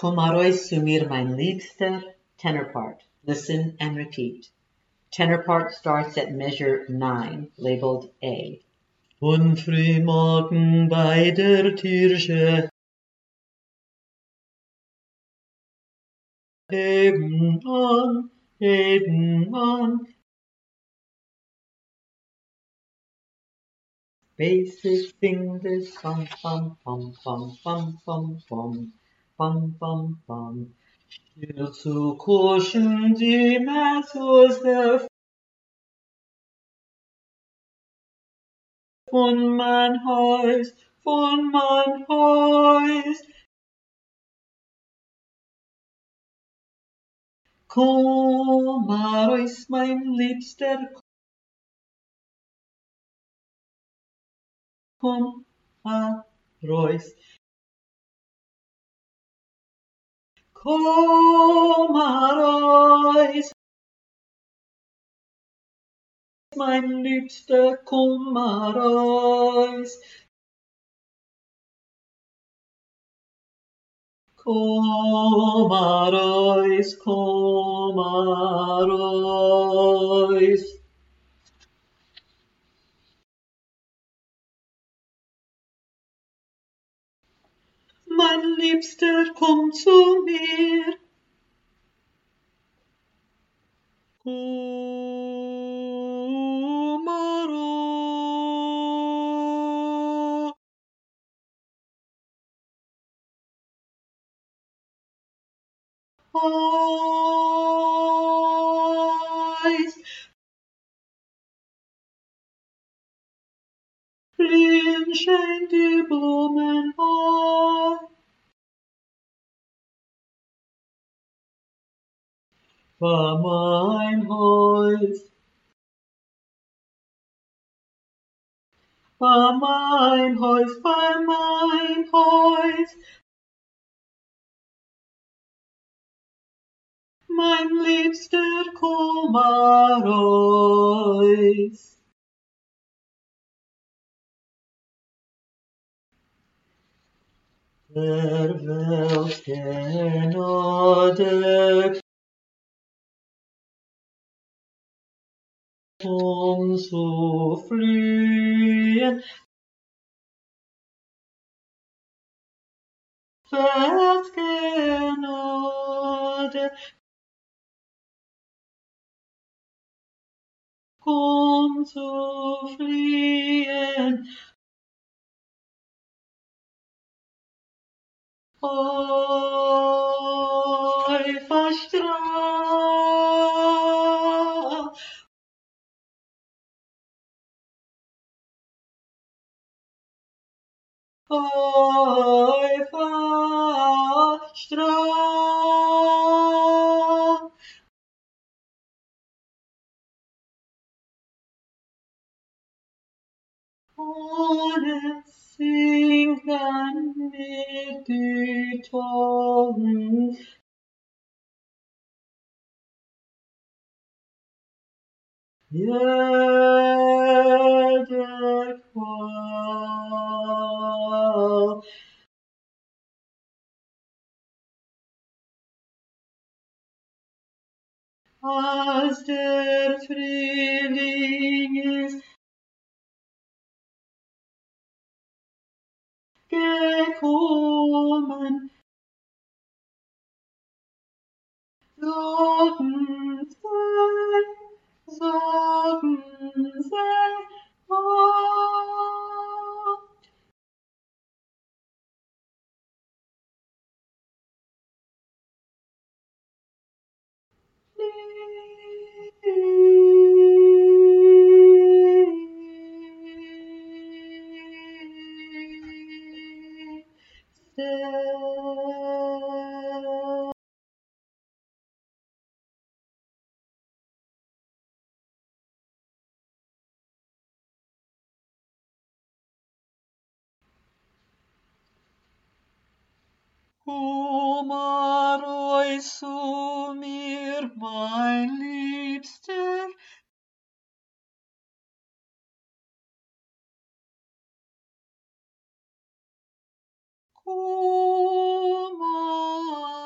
Kumarois sumir mein Liebster, tenor part. Listen and repeat. Tenor part starts at measure 9, labeled A. Von Frühmorgen bei der Kirche heben an. Basic sing this song, bum, bum, bum, bum, bum, bum, bum, bum, bum. Still zu kuschen die Messos der von mein Haus. Kumarois, mein Liebster, Kumarois. Kumarois, mein Liebster, Kumarois. Kumarois. Mein Liebster, komm zu mir. Kumarois. Blühen scheint die Blumen an. War mein Haus, war mein Haus, war mein Haus. Mein liebster Kumarois. Der Welt Gnade zu fliehen, Welt Gnade zu fliehen. Verstrahlt. Verstrahlt. Ohne singen mit die Toten. Jede Qual. Als der Frühling ist gekommen, Sorgen sei fort. Kumarois zu mir, mein Liebster, Kumarois.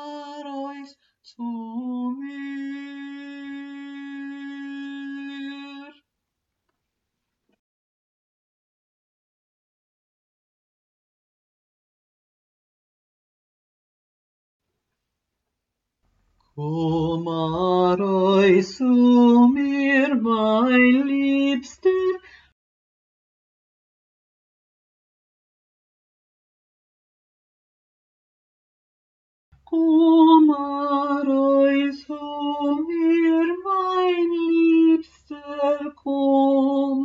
Aroi zu mir, mein Liebster, Aroi zu mir, mein Liebster, komm.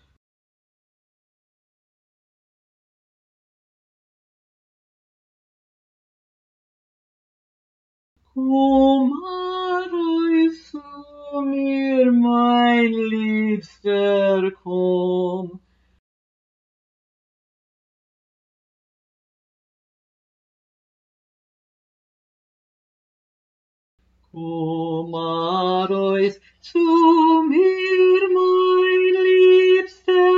Aroi zu mir, mein Liebster, komm. Aroi zu mir, mein Liebster.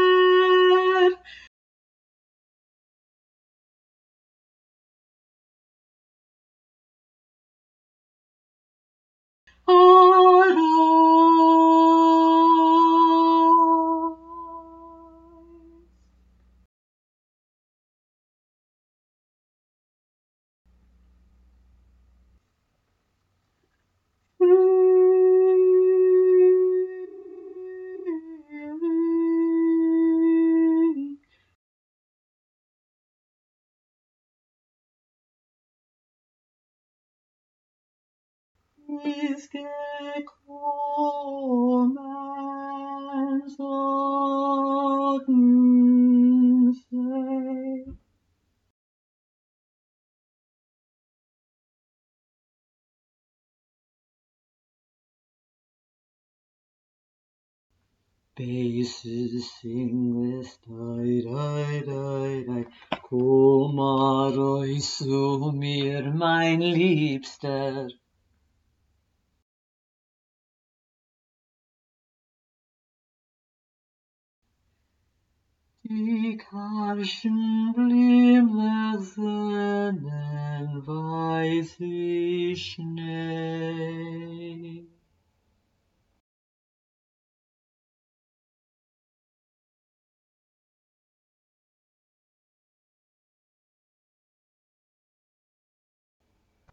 Is gekommen, sagen sie. Basses English, die. Komm, Aroi zu mir, mein Liebster. Die karschen Blimle sehnen weißlich Schnee.